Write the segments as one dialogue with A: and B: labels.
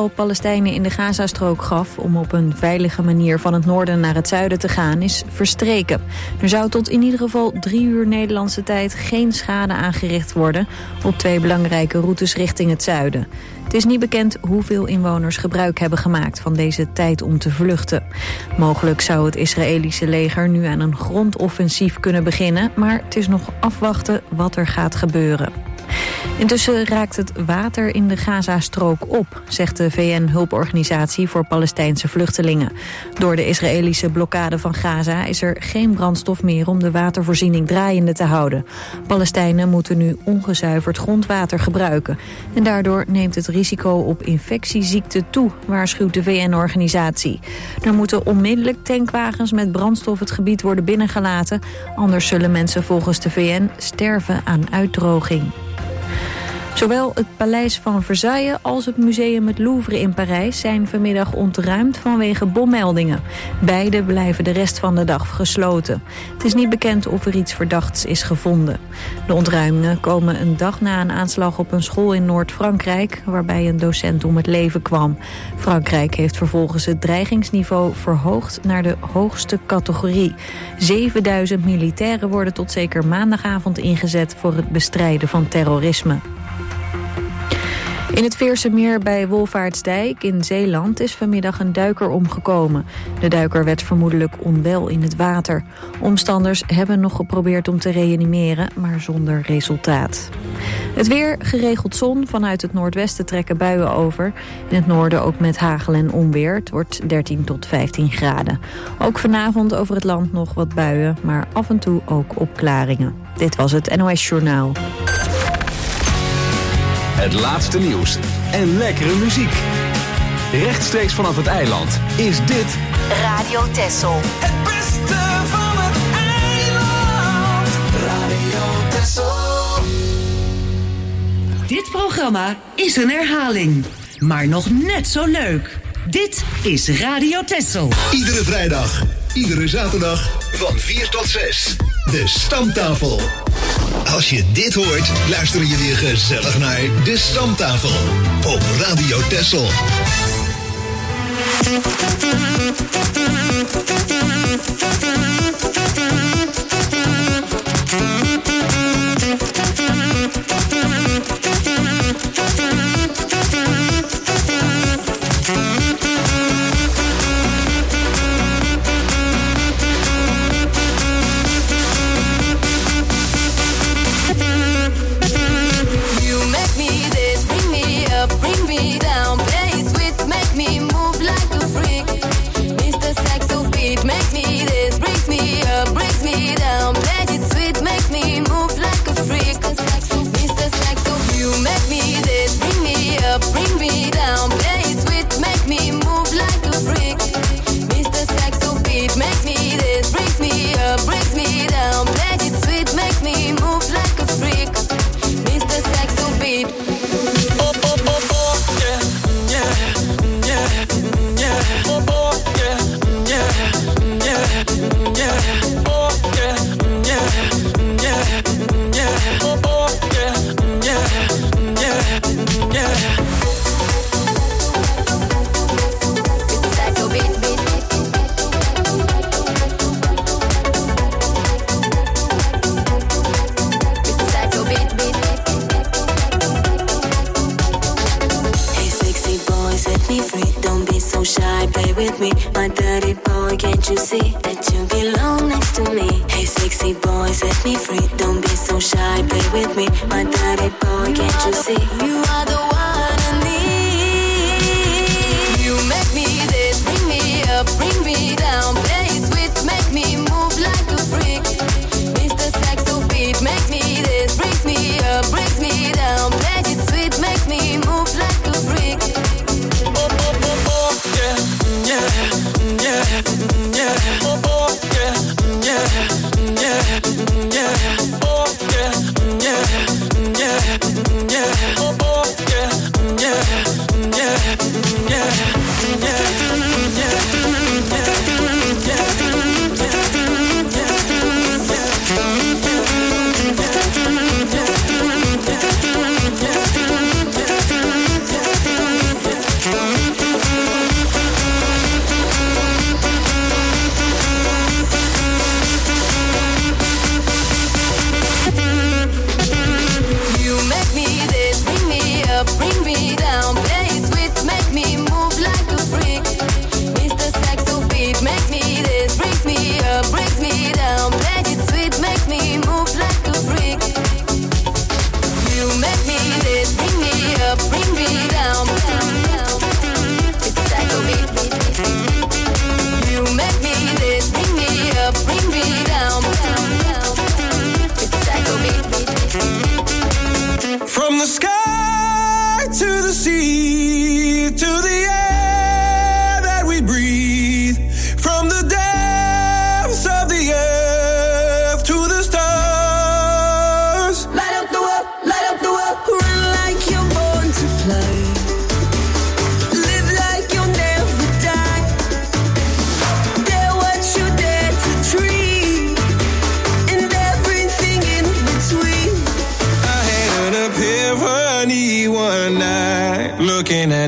A: aantal Palestijnen in de Gazastrook gaf om op een veilige manier van het noorden naar het zuiden te gaan is verstreken. Er zou tot in ieder geval 3 uur Nederlandse tijd geen schade aangericht worden op 2 belangrijke routes richting het zuiden. Het is niet bekend hoeveel inwoners gebruik hebben gemaakt van deze tijd om te vluchten. Mogelijk zou het Israëlische leger nu aan een grondoffensief kunnen beginnen, maar het is nog afwachten wat er gaat gebeuren. Intussen raakt het water in de Gazastrook op, zegt de VN-hulporganisatie voor Palestijnse vluchtelingen. Door de Israëlische blokkade van Gaza is er geen brandstof meer om de watervoorziening draaiende te houden. Palestijnen moeten nu ongezuiverd grondwater gebruiken. En daardoor neemt het risico op infectieziekten toe, waarschuwt de VN-organisatie. Er moeten onmiddellijk tankwagens met brandstof het gebied worden binnengelaten. Anders zullen mensen volgens de VN sterven aan uitdroging. Zowel het Paleis van Versailles als het museum het Louvre in Parijs zijn vanmiddag ontruimd vanwege bommeldingen. Beide blijven de rest van de dag gesloten. Het is niet bekend of er iets verdachts is gevonden. De ontruimingen komen een dag na een aanslag op een school in Noord-Frankrijk, waarbij een docent om het leven kwam. Frankrijk heeft vervolgens het dreigingsniveau verhoogd naar de hoogste categorie. 7000 militairen worden tot zeker maandagavond ingezet voor het bestrijden van terrorisme. In het Veersemeer bij Wolvaartsdijk in Zeeland is vanmiddag een duiker omgekomen. De duiker werd vermoedelijk onwel in het water. Omstanders hebben nog geprobeerd om te reanimeren, maar zonder resultaat. Het weer, geregeld zon, vanuit het noordwesten trekken buien over. In het noorden ook met hagel en onweer. Het wordt 13 tot 15 graden. Ook vanavond over het land nog wat buien, maar af en toe ook opklaringen. Dit was het NOS Journaal.
B: Het laatste nieuws en lekkere muziek. Rechtstreeks vanaf het eiland is dit
C: Radio Texel.
D: Het beste van het eiland. Radio Texel.
E: Dit programma is een herhaling, maar nog net zo leuk. Dit is Radio Texel.
F: Iedere vrijdag, iedere zaterdag van 4 tot 6. De Stamtafel. Als je dit hoort, luister je weer gezellig naar De Stamtafel op Radio Texel.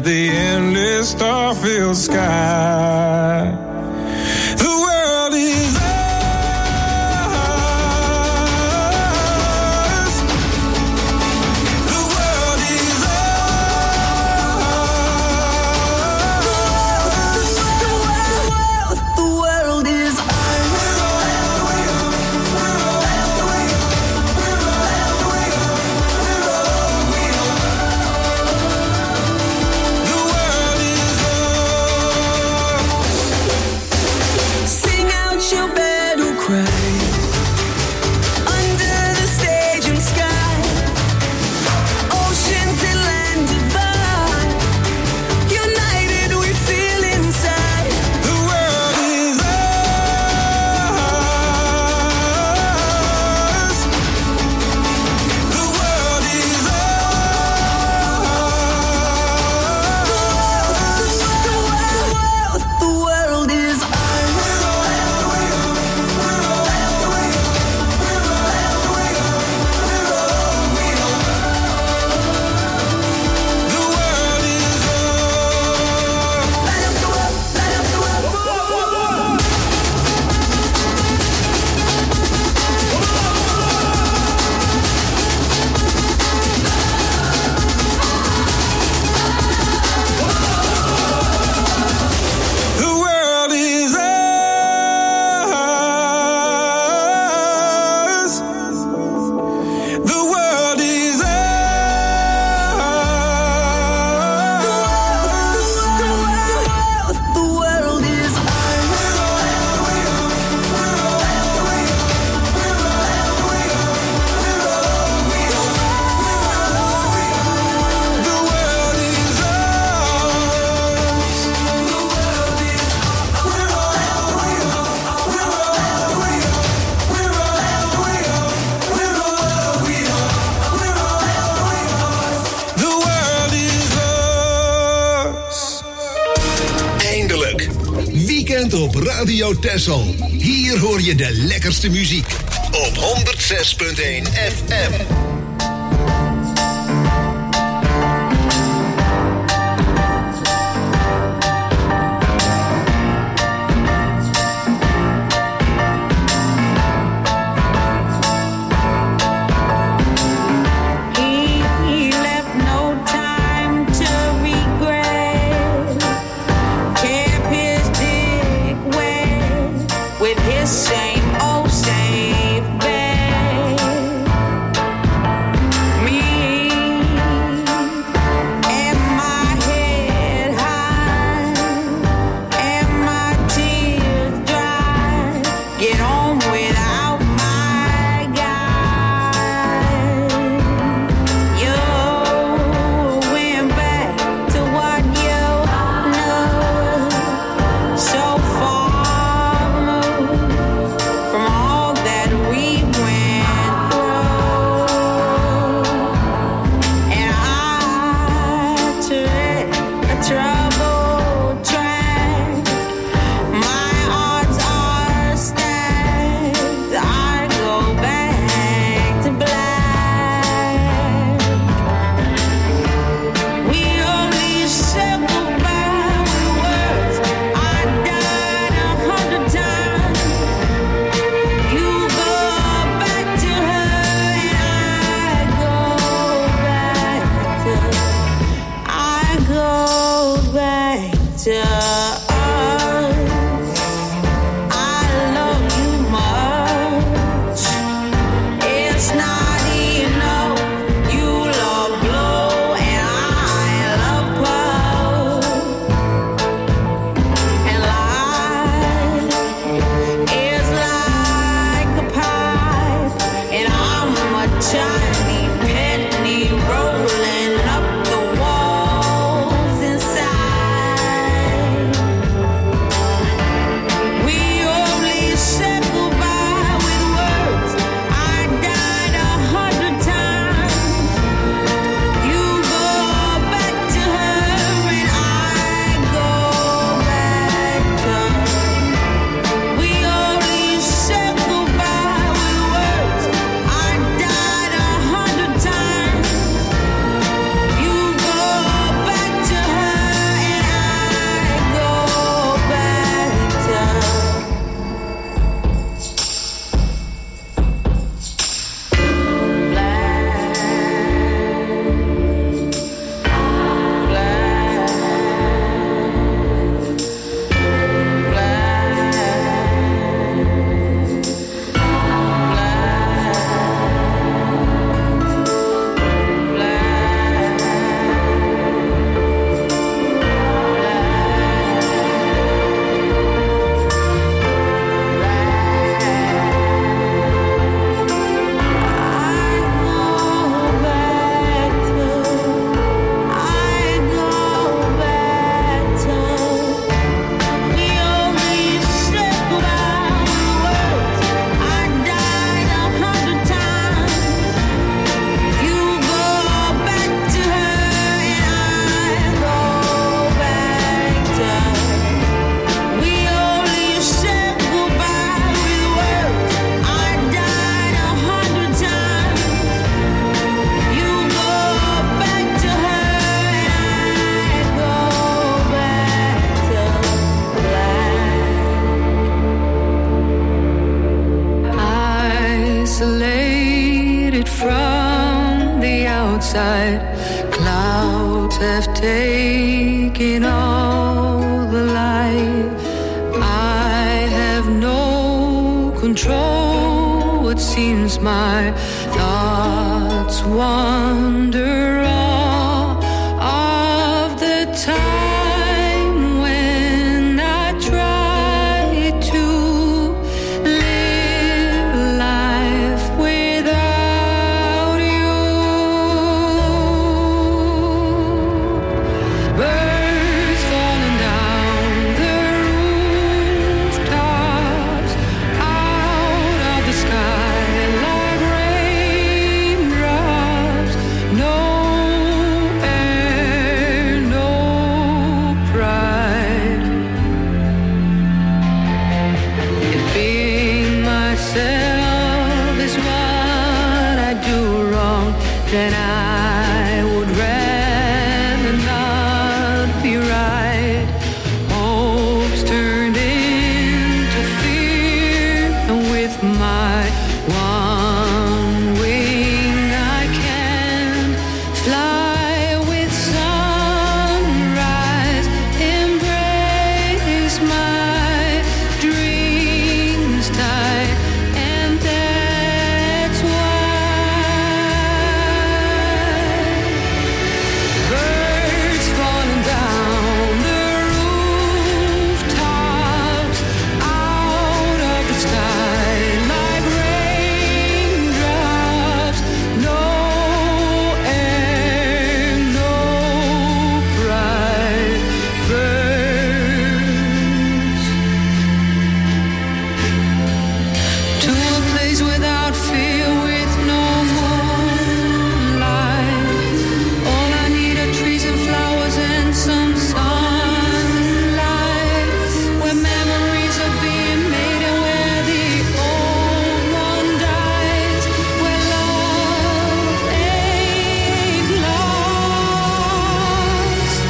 C: the endless star-filled sky. The world is
F: Op Radio Texel. Hier hoor je de lekkerste muziek. Op 106.1 FM.
G: Rolling up the walls inside. control. It seems my thoughts wander all of the time when I try to live life without you. Birds falling down the rooftops, out of the sky like raindrops. No air, no pride. If being myself is what I do wrong, then I would rather not be right. Hopes turned into fear, and with my one wing I can fly with sunrise, embrace my dreams tight, and that's why birds falling down the rooftops, out of the sky like raindrops. No air, no pride. Birds to a place without fear, with no moonlight. All I need are trees and flowers and some sunlight, where memories are being made and where the old one dies, where love ain't lost.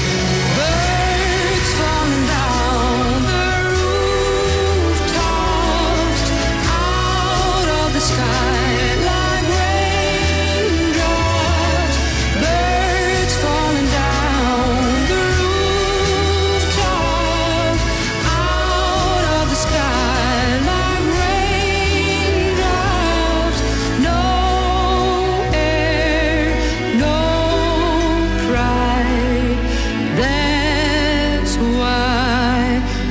G: Birds falling down the rooftops, out of the sky like raindrops. Birds falling down the rooftops, out of the sky like raindrops. No air, no pride. That's why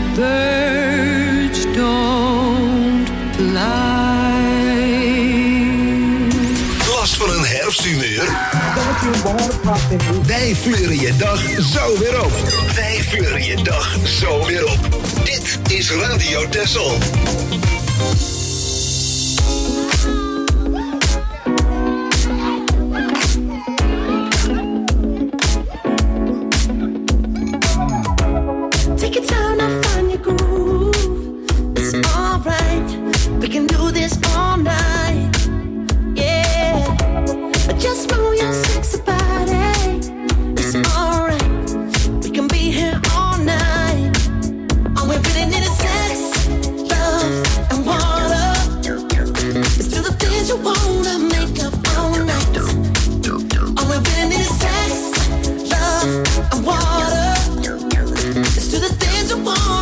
G: birds don't fly.
F: Last van een herfsthumeur? Wij fleuren je dag zo weer op. Wij fleuren je dag zo weer op. Dit is Radio Texel.
H: Take your time to find your groove. It's alright. We can do this all night. Yeah. But just move your sexy body. It's alright. We can be here all night. All we really need is sex, love, and water. Let's do the things you wanna make up all night. All we really need is sex, love, and water. Let's do the things you want.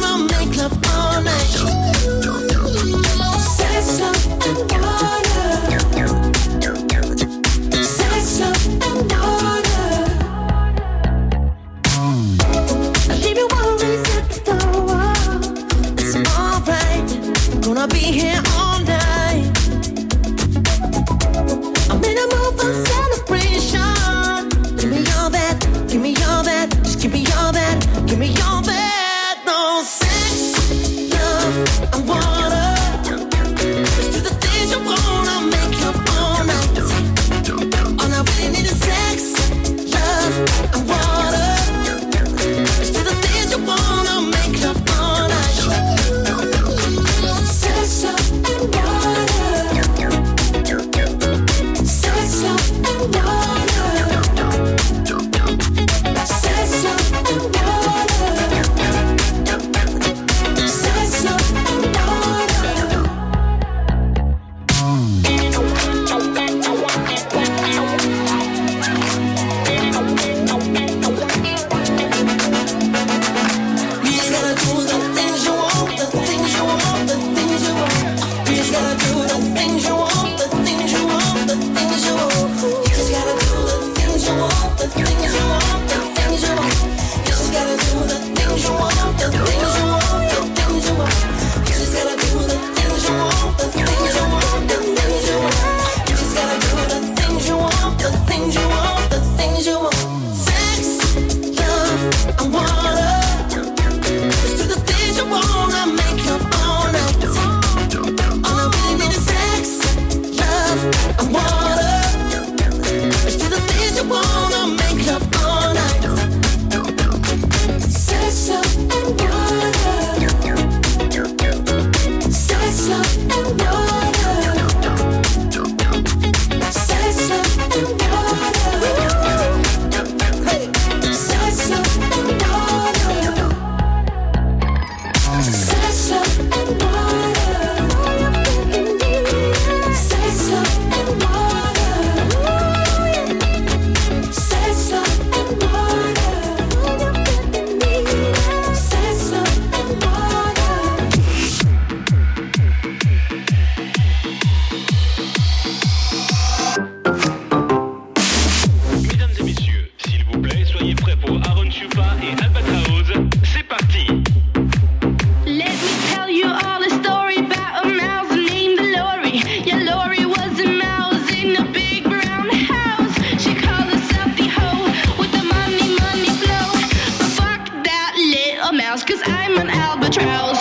G: 'cause I'm an albatross.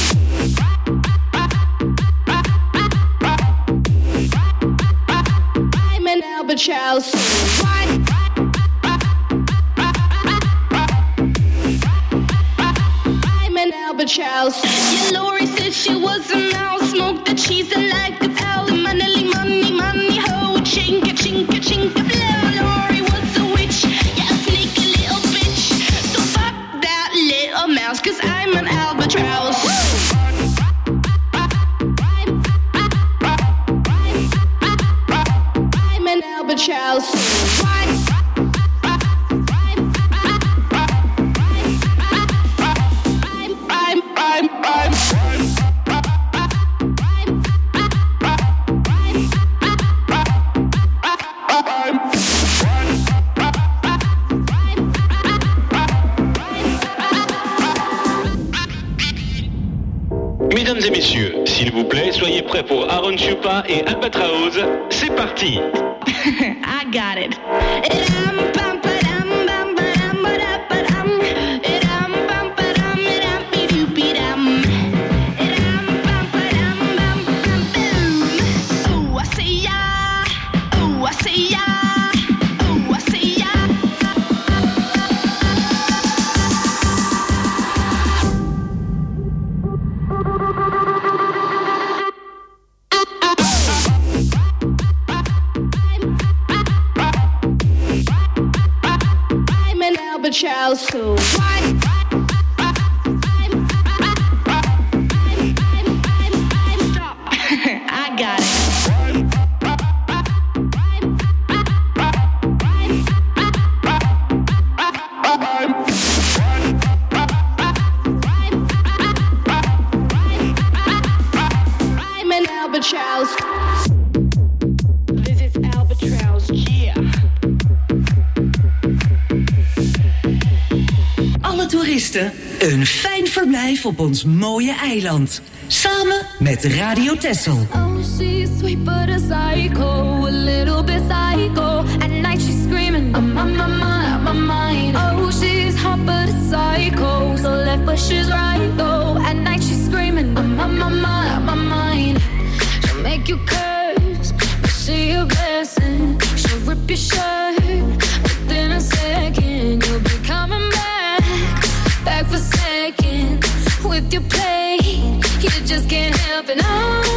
G: I'm an albatross. I'm an albatross. Yeah, Lori said she was a mouse, smoked the cheese and like a pal. Money, money, money, ho, chinka, chinka, chinka, blow. Lori was a witch, yeah, a sneaky little bitch. So fuck that little mouse, 'cause I'm an albatross. I'm an albatross.
I: Mesdames et messieurs, s'il vous plaît, soyez prêts pour Aaron Chupa et Albatraoz. C'est parti.
G: I got it. Child, so I got it. I'm an albatross. This is albatross, yeah.
E: Alle toeristen een fijn verblijf op ons mooie eiland. Samen met Radio Texel.
J: Oh, she's sweet but a psycho, a little bit psycho. At night she's screaming, I'm on my mind. Oh, she's hot but a psycho, so left but she's right though. At night she's screaming, I'm on my mind. She'll make you curse, but she a blessing. She'll rip your shirt within a second. You'll be coming back for seconds with your play. You just can't help it.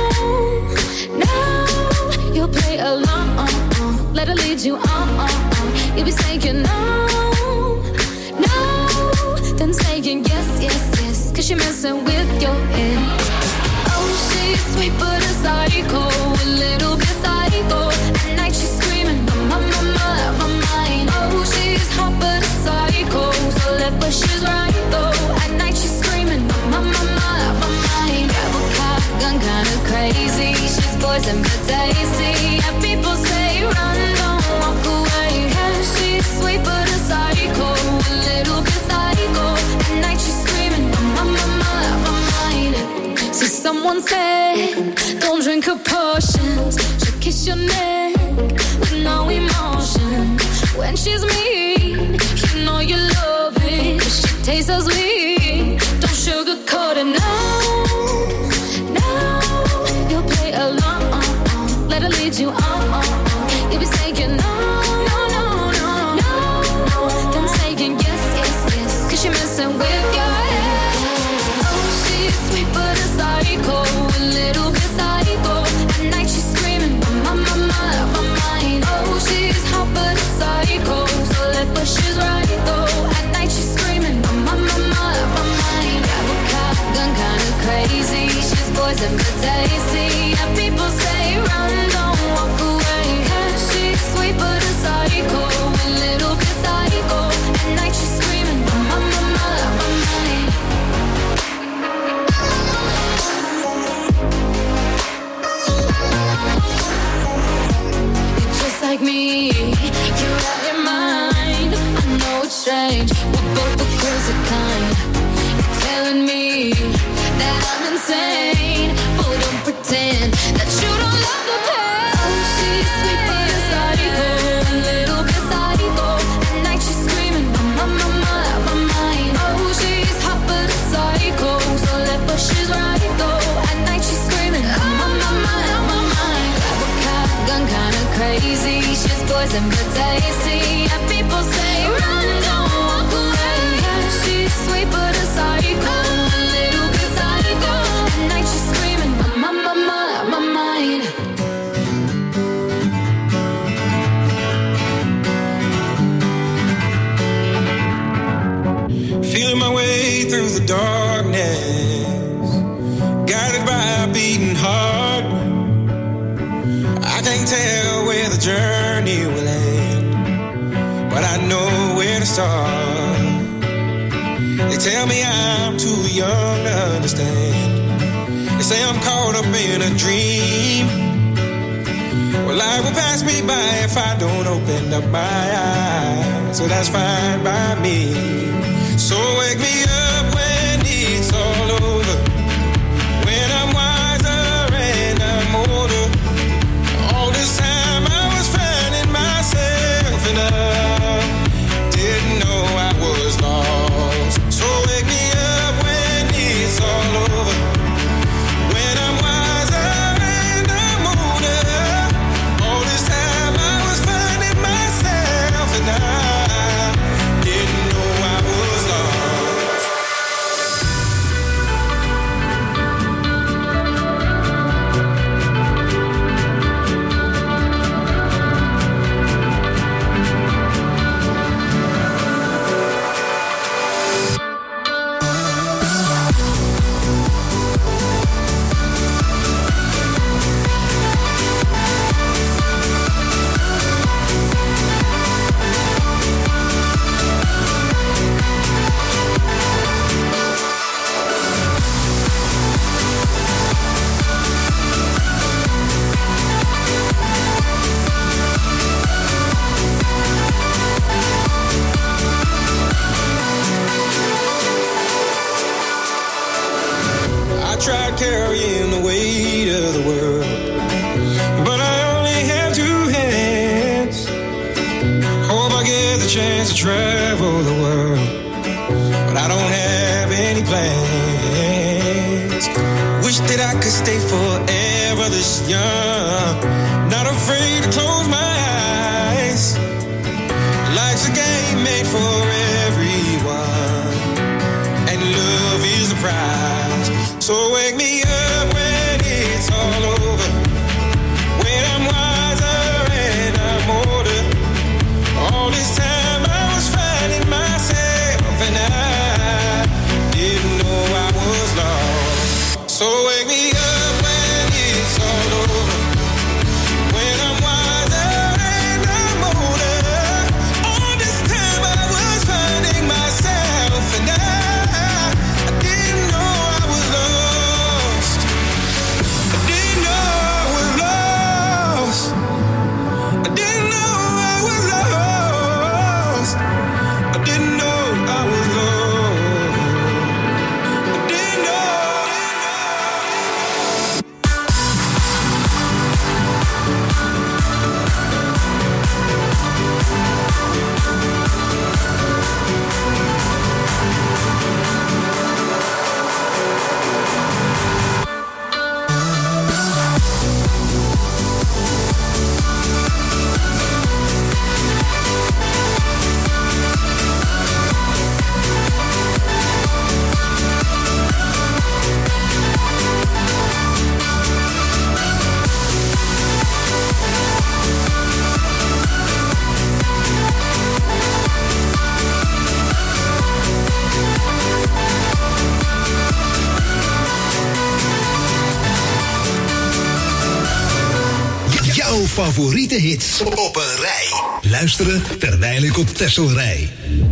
J: No, you'll play along. Let her lead you on. You'll be saying no, then saying yes, 'cause you're messing with your head. Oh, she's sweet but a psycho, a little bit psycho. At night she's screaming, my mind. Oh, she's hot but a psycho, so left but she's right though. At night she's screaming, my mind. Grab a cop gun, kinda crazy. She's poison but tasty. And people say run, don't walk away. Yeah, she's sweet but a psycho, a little bit psycho. At night she's screaming, my mind. So someone said, don't drink her potions. She'll kiss your neck with no emotion. When she's mean, you know you love it. She tastes so sweet, don't sugarcoat it, no. You'll play along, let her lead you on. You'll be saying no. Then saying yes, 'cause you're messing with your head. Oh, she's sweet but a psycho, a little bit psycho. At night she's screaming, my mind. Oh, she's hot but a psycho, so left but she's right though. At night she's screaming, my mind. Grab a cop gun, kinda crazy. She's poison but tasty. And people say run, don't walk away. Yeah, she's sweet but a psycho, a little bit psycho. At night she's screaming, my mind. You're just like me, you're out your mind. I know it's strange, we're both the crazy kind. You're telling me that I'm insane, but don't pretend that you don't poison but tasty. Yeah, people say run, don't walk away. Yeah, she's sweet but a psycho, a little bit psycho. At night she's screaming, my mind.
C: Feeling my way through the darkness, guided by a beating heart. I can't tell where the journey will end, but I know where to start. They tell me I'm too young to understand. They say I'm caught up in a dream. Well, life will pass me by if I don't open up my eyes. So that's fine by me. So wake me up when it's all over, when I'm wiser and I'm older. All this time I was finding myself and I didn't know I was lost. So wake me up when it's all over, when I'm wiser and I'm older. All this time I was finding myself and I didn't know I was lost. I tried carrying the weight of the world, but I only have two hands. Hope I get the chance to travel the world, but I don't have any plans. Wish that I could stay forever this young, not afraid to close my eyes. Life's a game made for everyone, and love is the prize. So wake me up when it's all over, when I'm wiser and I'm older. All this time I was finding myself and I didn't know I was lost. So wake me up when it's all over, when I'm wiser and I'm older. All this time I was finding myself and I didn't know I was lost. I didn't know I was lost. I didn't know I was lost. I didn't know I was lost. I didn't know.
F: Jouw favoriete hits op een rij. Luisteren terwijl ik op Texel rij.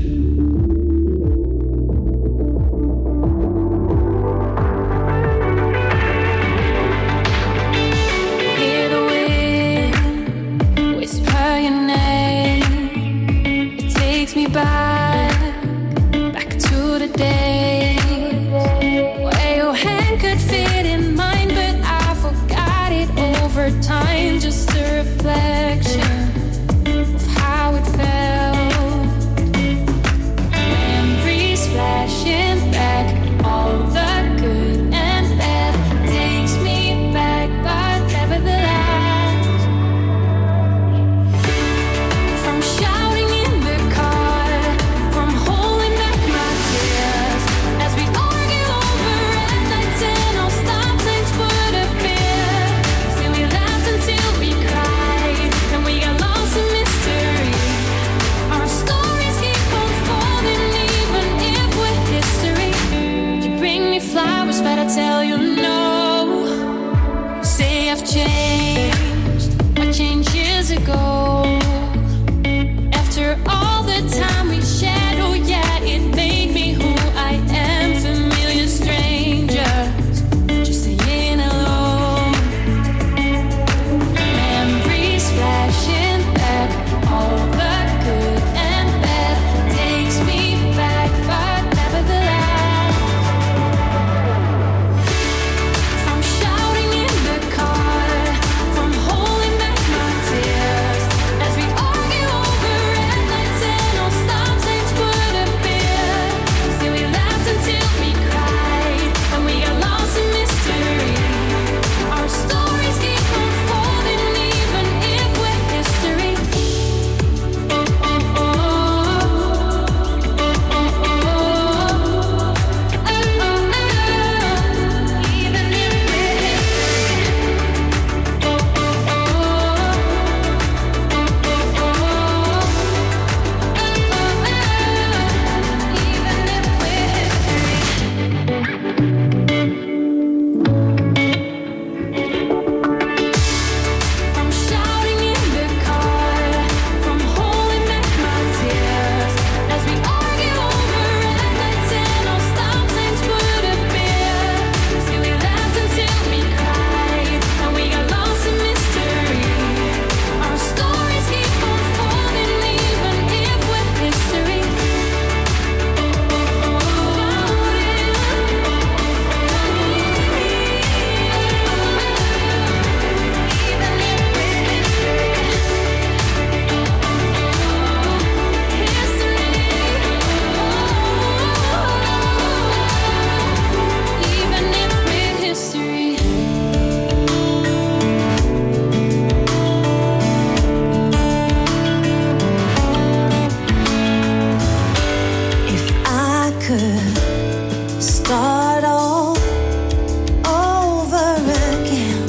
J: Hear the wind whisper your name. It takes me back to the days where your hand could fit in mine, but I forgot it over time. Just a reflection of how it felt. but I tell you no. Say I've changed, I changed years ago. After all the time we shared, oh yeah, it made me who I am. Familiar strangers, just saying hello. Memories flashing back, all the good and bad takes me back, but nevertheless, from shouting in the car, from holding back my tears, as we argue over red lights and all stop signs would appear. Still we laughed until we cried, and we got lost in mystery. Our stories keep unfolding even if we're history. From shouting in the car, from holding back my tears, as we argue over red lights and all stop signs would appear. Still we laughed until we cried, and we got lost in mystery. Our stories keep unfolding even if we're history. Even if we're history.
H: If I could start all over again,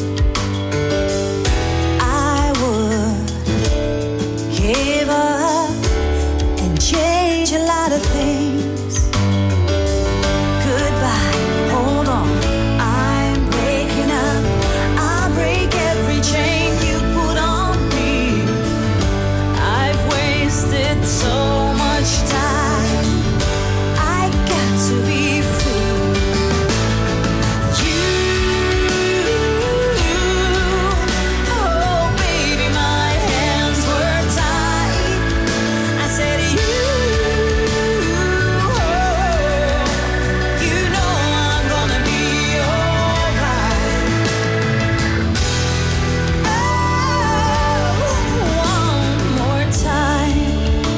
H: I would give up and change a lot of things. Goodbye, hold on, I'm breaking up. I'll break every chain you put on me. I've wasted so much time. I got to be free. Oh baby, my hands were tied. I said you know I'm gonna be alright. Oh, one more time.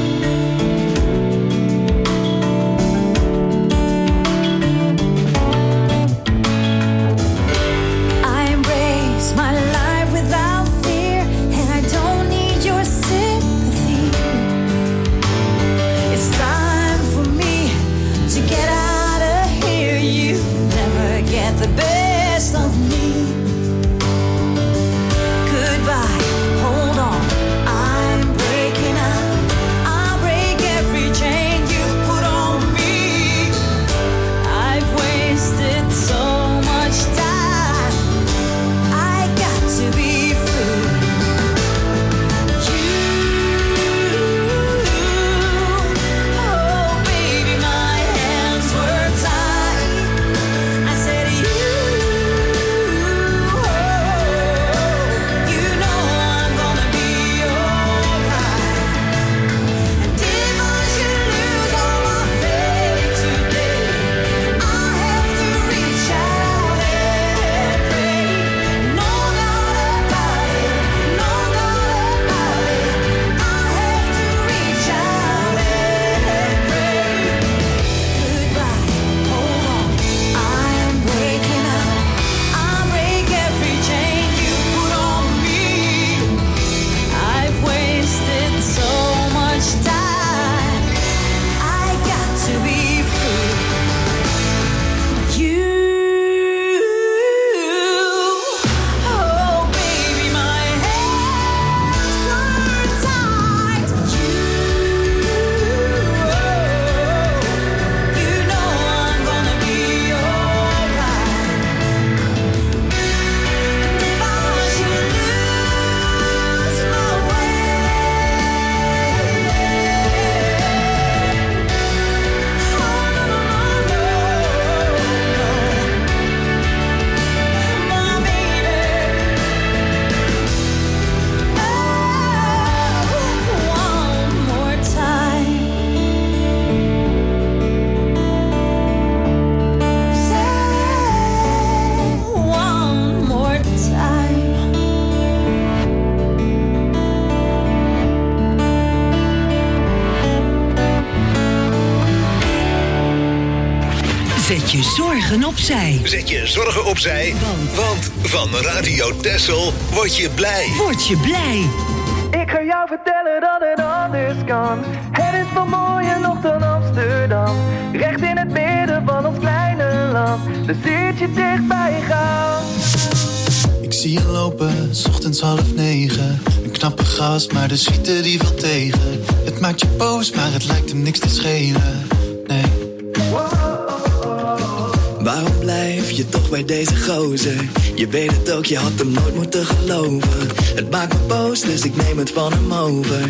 H: I embrace my life without fear, and I don't need your sympathy. It's time for me to get out of here. You never get the best of me. Goodbye, hold on, I'm breaking up. I'll break every chain you put on me. I've wasted so much time. I got to be free. Oh baby, my hands were tied. I said you
E: Zet je zorgen opzij.
F: Zet je zorgen opzij, want van Radio Texel word je blij.
E: Word je blij.
K: Ik ga jou vertellen dat het anders kan. Het is veel mooier nog dan Amsterdam. Recht in het midden van ons kleine land. Daar zit je dichtbij gaan.
L: Ik zie je lopen, 's ochtends 8:30. Een knappe gast, maar de suite die valt tegen. Het maakt je boos, maar het lijkt hem niks te schelen. Nee.
M: Waarom blijf je toch bij deze gozer? Je weet het ook, je had hem nooit moeten geloven. Het maakt me boos, dus ik neem het van hem over.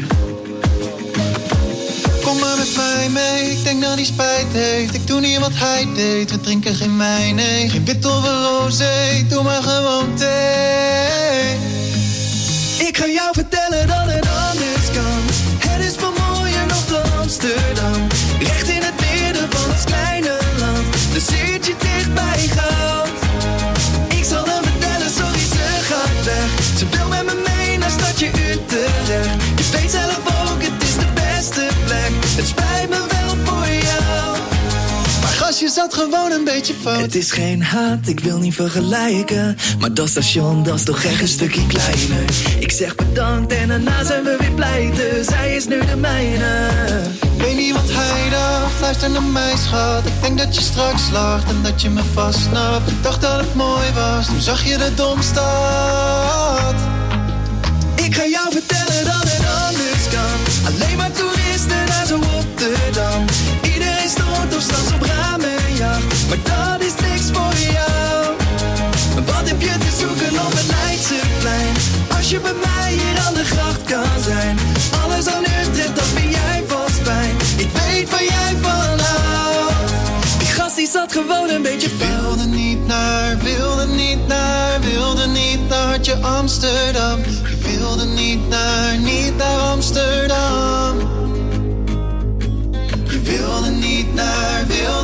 L: Kom maar met mij mee, ik denk dat hij spijt heeft. Ik doe niet wat hij deed, we drinken geen wijn, nee. Geen wit of een rosé, doe maar gewoon thee.
M: Ik ga jou vertellen dat het anders kan. Het is veel mooier nog dan Amsterdam. Recht in het midden van ons kleine land. Dus zit je dicht bij goud. Ik zal hem vertellen, sorry ze gaat weg. Ze wil met me mee naar stadje Utrecht. Je weet zelf ook, het is de beste plek. Het spijt me wel voor jou.
L: Maar gastje zat gewoon een beetje fout.
M: Het is geen haat, ik wil niet vergelijken. Maar dat station, dat is toch echt een stukje kleiner. Ik zeg bedankt en daarna zijn we weer pleiten. Zij is nu de mijne.
L: Weet niet wat hij dacht, luister naar mij schat. Ik denk dat je straks lacht en dat je me vastsnapt. Ik dacht dat het mooi was, toen zag je de domstad.
M: Ik ga jou vertellen dat het anders kan. Alleen maar toeristen naar zo Rotterdam. Iedereen stort of straks op ramenjacht. Maar dat is niks voor jou. Wat heb je te zoeken op het Leidseplein? Als je bij mij hier aan de gracht kan zijn. Alles aan Utrecht, dat vind jij vast fijn. Ik weet waar jij van houdt. Die gast die zat gewoon een beetje fout.
L: Wilde niet naar hartje Amsterdam. Je wilde niet naar Amsterdam. Je wilde niet naar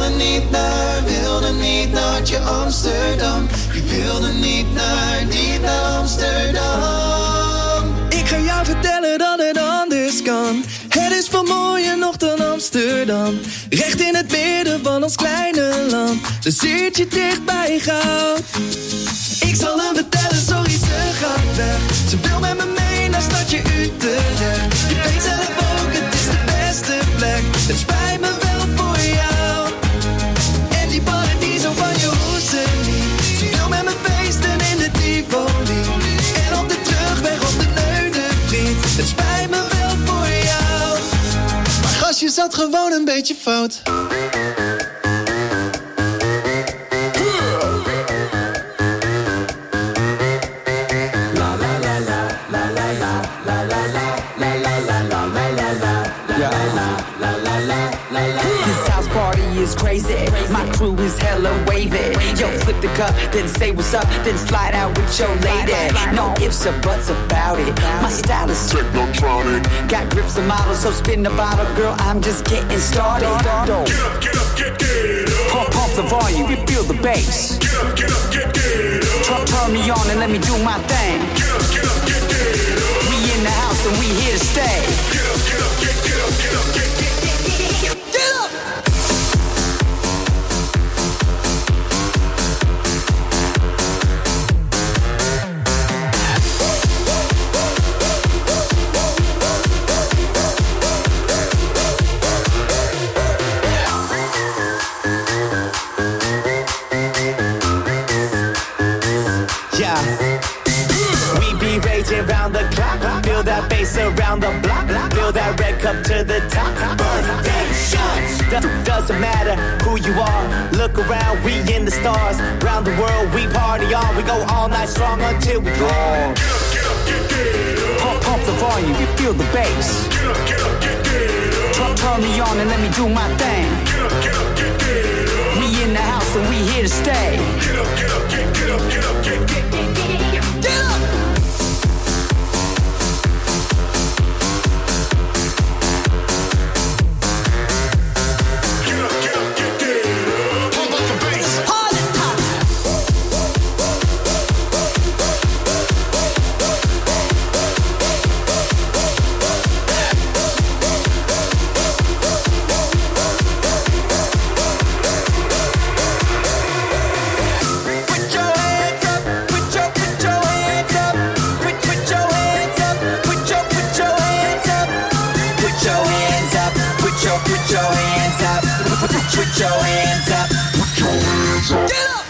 L: hartje Amsterdam. Je wilde niet naar Amsterdam.
M: Ik ga jou vertellen dat het anders kan. Het is veel mooier nog dan Amsterdam. Recht in het midden van ons kleine land. Dus zit je dicht bij goud. Ik zal hem vertellen, sorry ze gaat weg. Ze wil met me mee naar stadje Utrecht. Je weet zelf ook, het is de beste plek. Het spijt me wel voor jou. En die paradiso van je hoesten niet. Ze wil met me feesten in de Tivoli. En op de terugweg op de Neudenvriet. Het spijt me wel voor jou.
L: Maar gastje zat gewoon een beetje fout.
N: Is crazy. My crew is hella wavy. Yo, flip the cup, then say what's up, then slide out with your lady. No ifs or buts about it. My style is technotronic. Got grips and models, so spin the bottle, girl. I'm just getting started. Get up, pump the volume, you feel the bass. Get up, turn me on and let me do my thing. We in the house and we here to stay. Get up, get up, get up, get up, get up. Around the clock, feel that bass around the block, feel that red cup to the top. Doesn't matter who you are, look around, we in the stars. Round the world, we party on, we go all night strong until we gone. Pump the volume, you feel the bass. Turn me on and let me do my thing. We in the house and we here to stay. Get up, get up, get up, get up, get up, get up. Get up! your hands up. Put your hands up. Get up.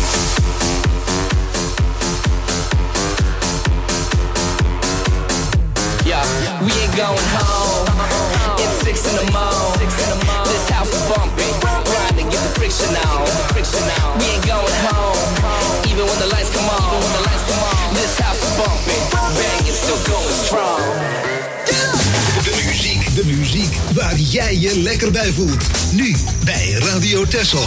N: We ain't going home. It's 6 in the morning. This house is bumping. Grind to get the friction on. We ain't going home. Even when the lights come on. This house is bumping. Bang, it's still going strong.
F: De muziek waar jij je lekker bij voelt. Nu bij Radio Texel.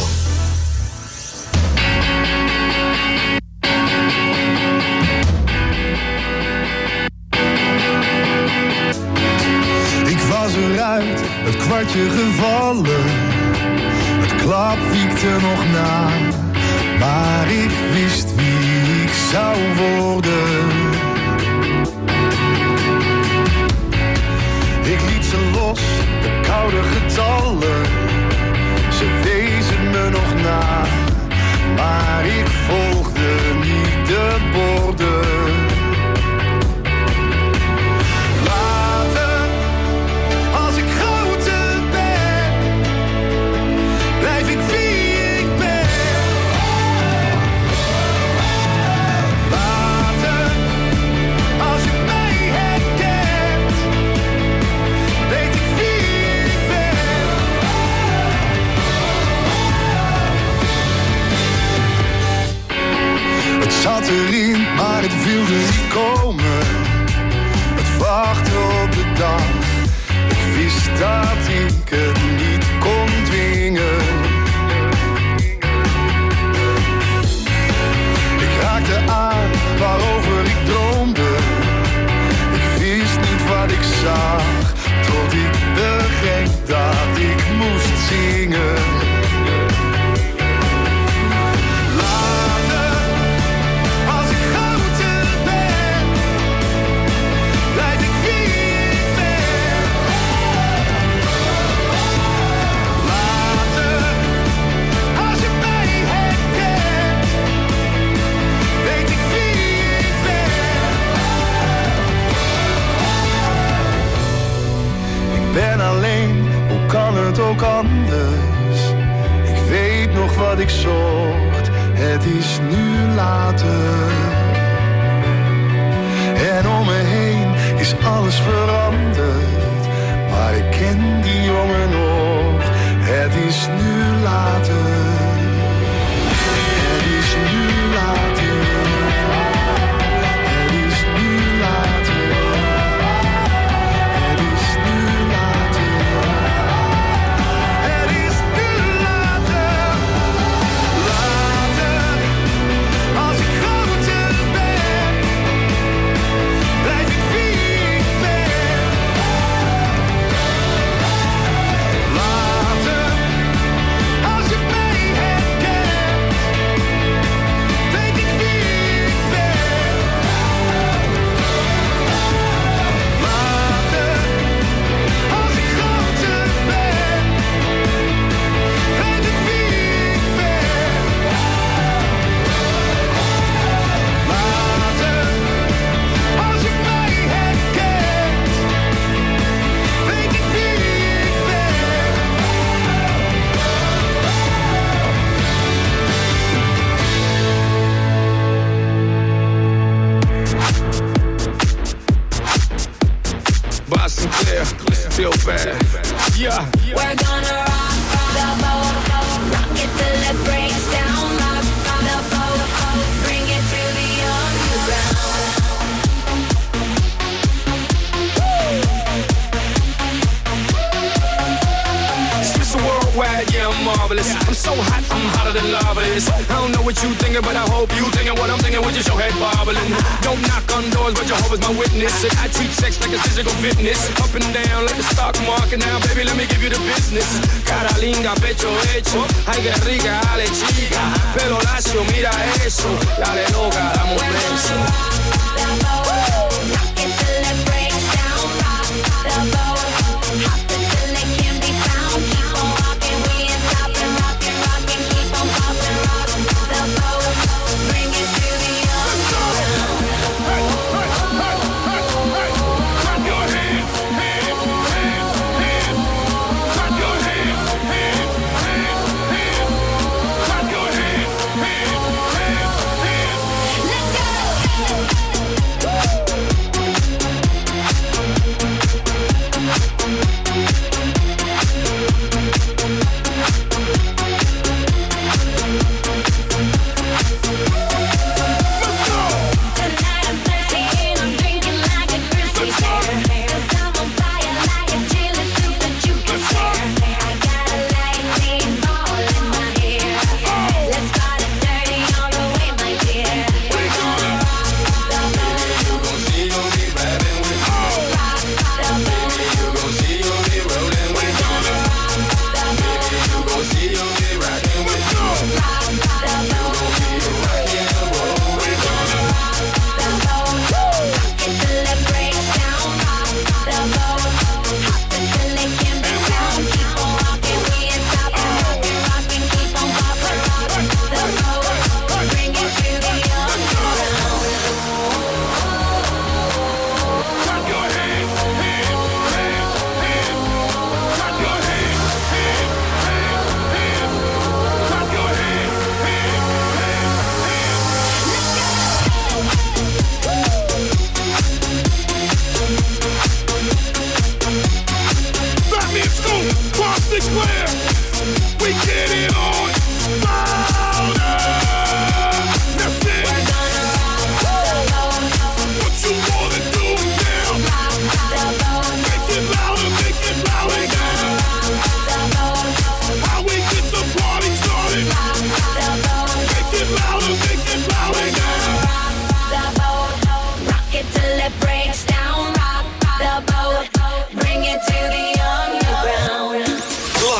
O: Eruit, het kwartje gevallen. Het klap wiekte nog na. Maar ik wist wie ik zou worden. Ik liet ze los, de koude getallen. Ze wezen me nog na. Maar ik volgde niet de borden. Zat erin, maar het wilde niet komen. Het wachten op de dag. Ik wist dat ik het niet kon dwingen. Ik raakte aan waarover ik droomde. Ik wist niet wat ik zag, tot ik begreep dat ik moest zingen. Ben alleen, hoe kan het ook anders? Ik weet nog wat ik zocht, het is nu later. En om me heen is alles veranderd. Maar ik ken die jongen nog, het is nu later. Het is nu later.
P: Feel bad. Yeah.
J: We're gonna rock the boat, rock it till it breaks down. Rock the boat, bring it to the underground.
P: Mr. Worldwide, yeah, I'm marvelous. I'm so hot, I'm hotter than lava is. I don't know what you thinking, but I hope you thinking what I'm thinking with your head bobbling. Don't knock on doors, but Jehovah's my witness. And I treat sex like it's physical fitness. Up and down like the stock market. Now, baby, let me give you the business. Cara linda, pecho hecho. Ay, que rica, dale chica. Pelo lacio, mira eso. Dale loca, dame un beso.
J: Rock it till it breaks down. Rock the boat, hop it till it can't be found. Keep on rocking, we ain't stopping. Rockin', rockin', keep on poppin'. Rock the boat, bring it to the underground.
P: Clap your hands, hands, hands, hands. Clap your hands, hands, hands,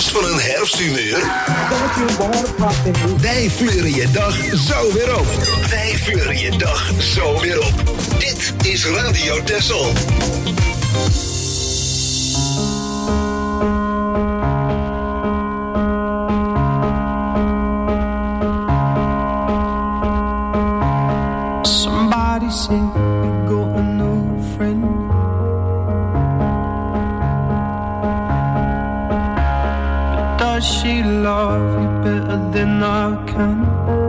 F: Last van een herfsthumeur? Wij fleuren je dag zo weer op. Wij fleuren je dag zo weer op. Dit is Radio Texel.
Q: Somebody said you got a new friend. But does she love you better than I can?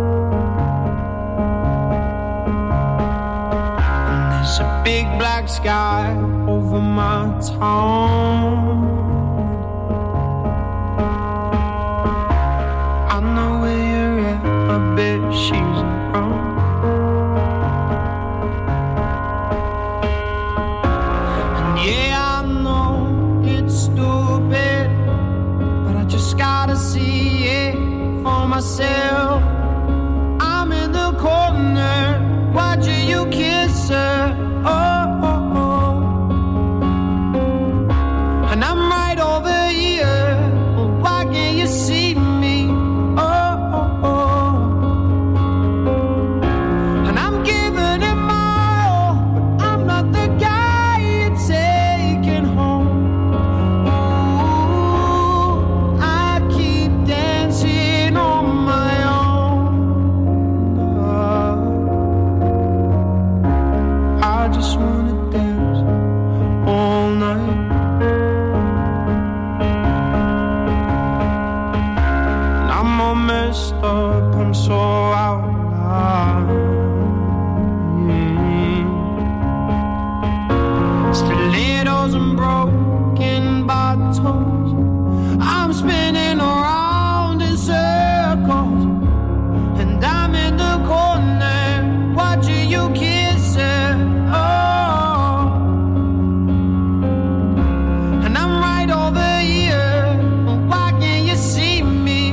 Q: And there's a big black sky over my town. I know where you're at, I bet she's around. Yeah, I know it's stupid, but I just gotta see it for myself. I'm in the corner, watching you kiss her. Oh, oh, oh. And I'm right over here. Why can't you see me? Oh, oh, oh. And I'm giving it my all, but I'm not the guy. Up, I'm so out of line. Stilettos and broken bottles, I'm spinning around in circles, and I'm in the corner watching you kiss her. Oh, and I'm right over here. Why can't you see me?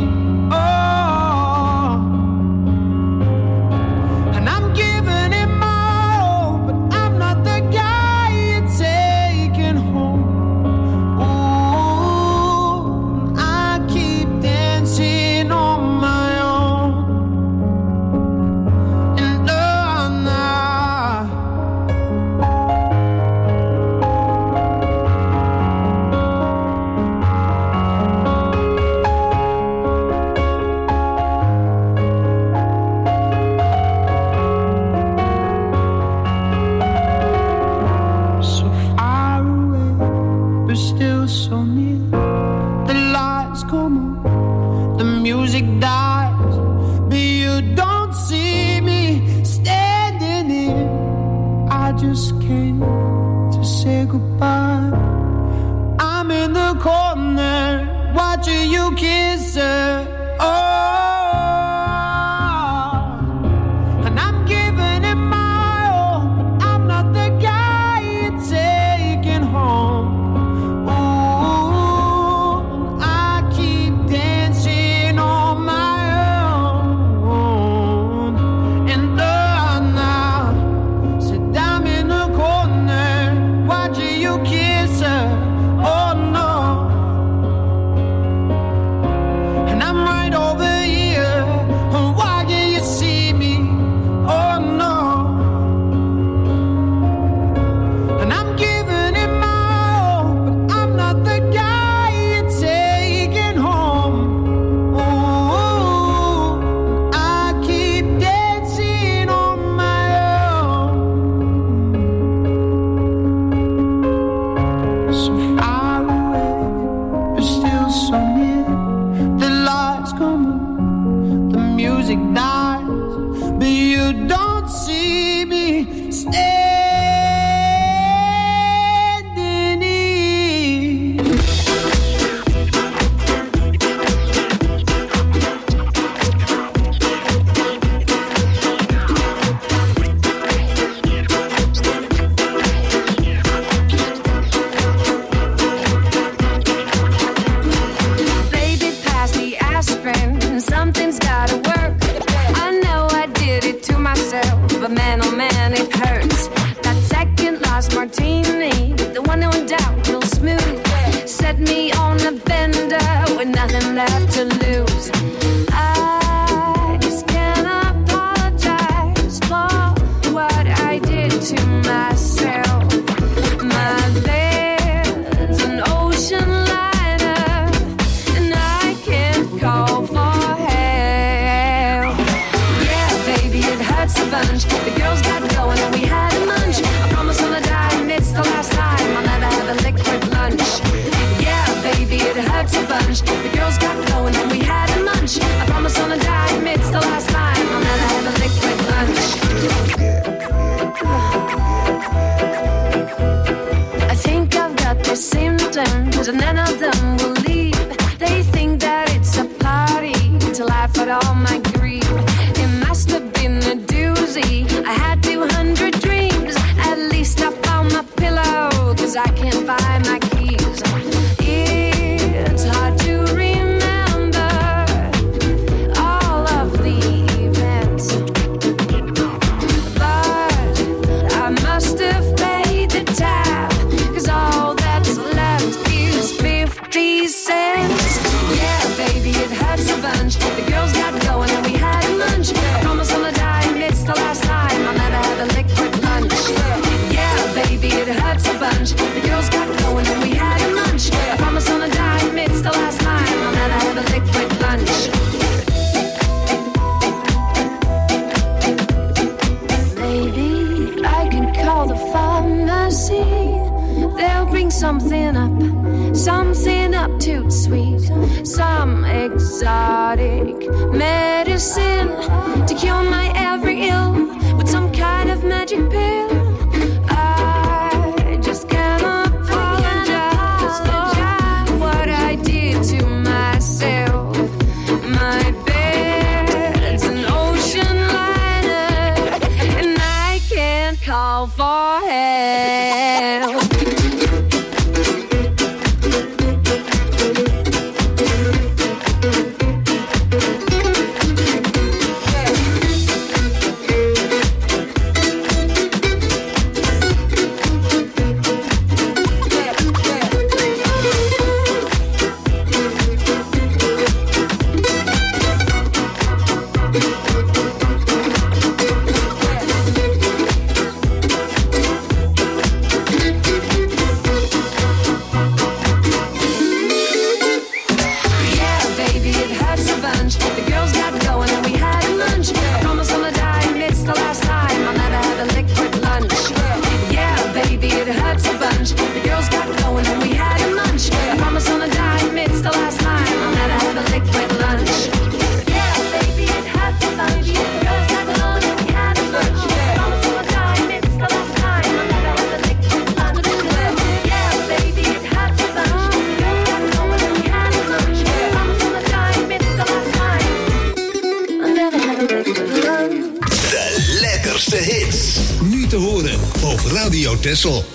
R: Something's gotta work. I know I did it to myself, but man, oh man, it hurts. exotic medicine to cure my every ill with some kind of magic pill. I just can't apologize for what I did to myself. My bed's an ocean liner, and I can't call for help.
F: Radio Texel.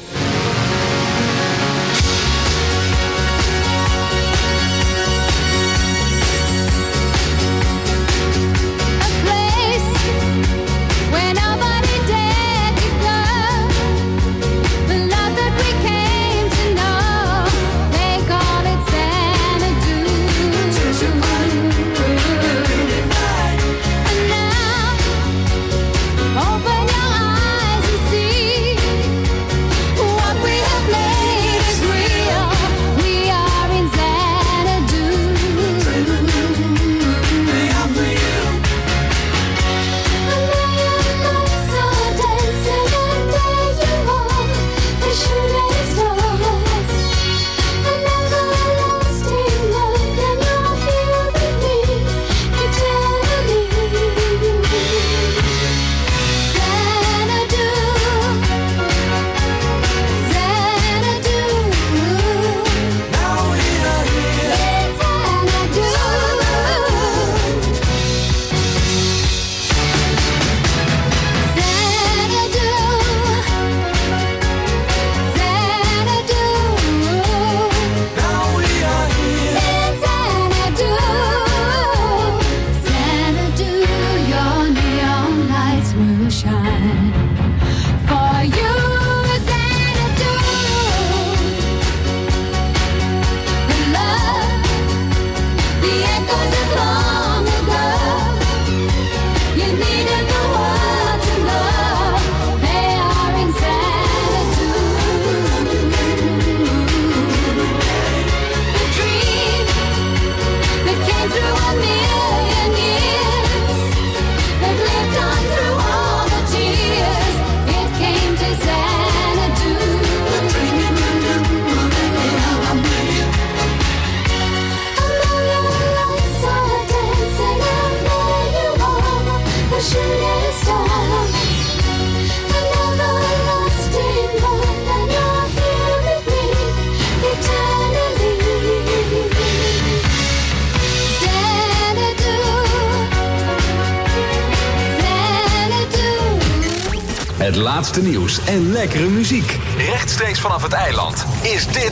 B: Het laatste nieuws en lekkere muziek. Rechtstreeks vanaf het eiland is dit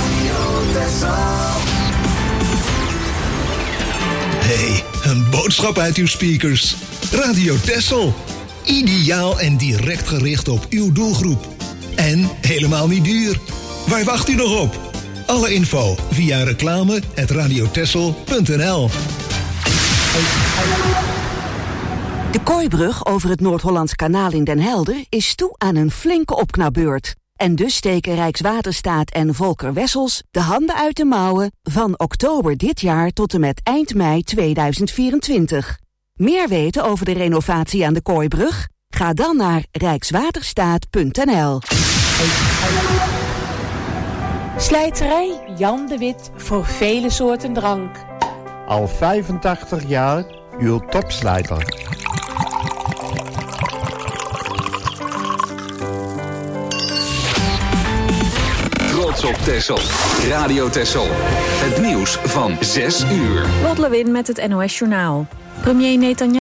F: Hey, een boodschap uit uw speakers. Radio Texel. Ideaal en direct gericht op uw doelgroep. En helemaal niet duur. Waar wacht u nog op? Alle info via reclame@radiotexel.nl.
S: De Kooibrug over het Noord-Hollands Kanaal in Den Helder is toe aan een flinke opknapbeurt. En dus steken Rijkswaterstaat en Volker Wessels de handen uit de mouwen van oktober dit jaar tot en met eind mei 2024. Meer weten over de renovatie aan de Kooibrug? Ga dan naar rijkswaterstaat.nl.
T: Slijterij Jan de Wit voor vele soorten drank. Al 85 jaar uw topslijper.
B: Trots op Texel. Radio Texel. Het nieuws van 6 uur.
A: Lot Lewin met het NOS Journaal. Premier Netanyahu